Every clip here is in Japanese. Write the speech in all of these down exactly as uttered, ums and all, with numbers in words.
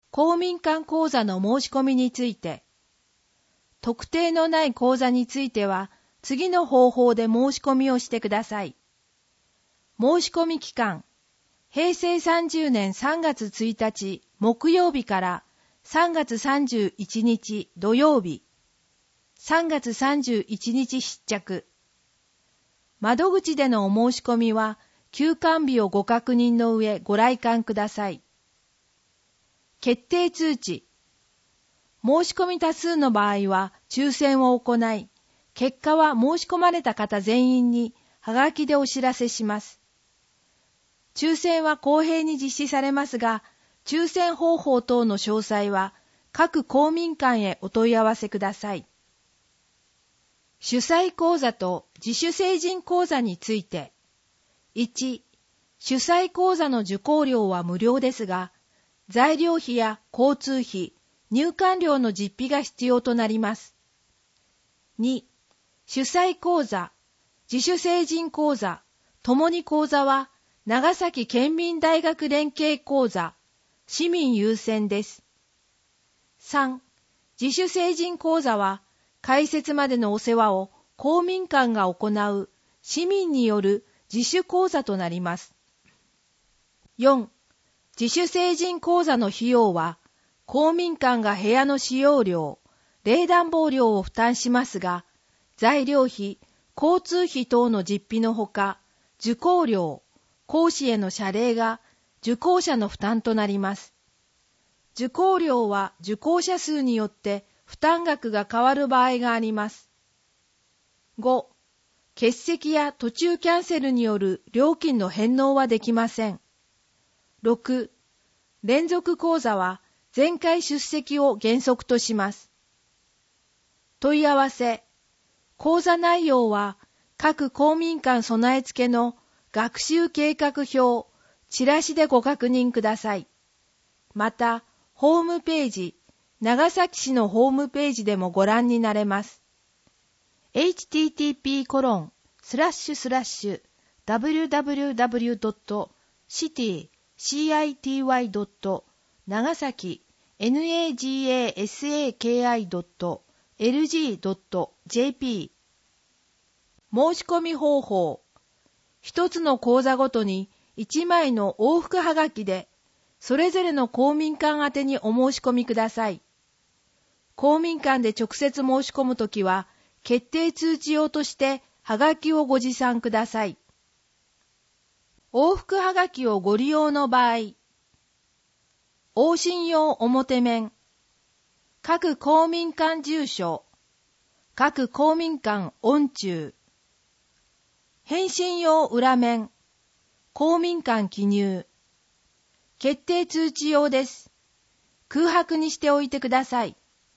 公民館口座の申し込みについて、特定のない口座については、次の方法で申し込みをしてください。申し込み期間、へいせいさんじゅうねんさんがつついたち木曜日からさんがつさんじゅういちにち土曜日、さんがつさんじゅういちにち失着。窓口でのお申し込みは、休館日をご確認の上ご来館ください。決定通知。申し込み多数の場合は抽選を行い、結果は申し込まれた方全員にはがきでお知らせします。抽選は公平に実施されますが、抽選方法等の詳細は各公民館へお問い合わせください。主催講座と自主成人講座について、いち、主催講座の受講料は無料ですが、材料費や交通費、入館料の実費が必要となります。に、主催講座、自主成人講座、ともに講座は、長崎県民大学連携講座、市民優先です。さん、自主成人講座は、開設までのお世話を公民館が行う市民による自主講座となります。よん、自主成人講座の費用は、公民館が部屋の使用料、冷暖房料を負担しますが、材料費、交通費等の実費のほか、受講料、講師への謝礼が受講者の負担となります。受講料は受講者数によって負担額が変わる場合があります。ご、欠席や途中キャンセルによる料金の返納はできません。ろく、連続講座は全回出席を原則とします。問い合わせ、講座内容は各公民館備え付けの学習計画表、チラシでご確認ください。また、ホームページ、長崎市のホームページでもご覧になれます。エイチティーティーピーコロンスラッシュスラッシュダブリューダブリューダブリュードットシティシーアイティーワイドット長崎ナガサキドットエルジードットジェーピー 申し込み方法。一つの講座ごとに一枚の往復はがきで、それぞれの公民館宛てにお申し込みください。公民館で直接申し込むときは、決定通知用としてはがきをご持参ください。往復はがきをご利用の場合、往診用表面、各公民館住所、各公民館音中、返信用裏面、公民館記入、決定通知用です。空白にしておいてください。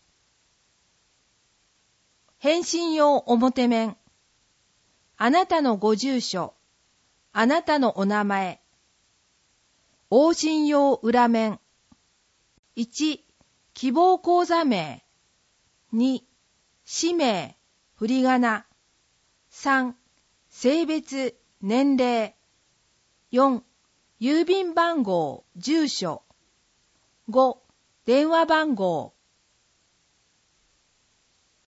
返信用表面、あなたのご住所、あなたのお名前、往診用裏面、いち、希望口座名、に、氏名、振り仮名、さん、性別、年齢、よん、郵便番号、住所、ご、電話番号、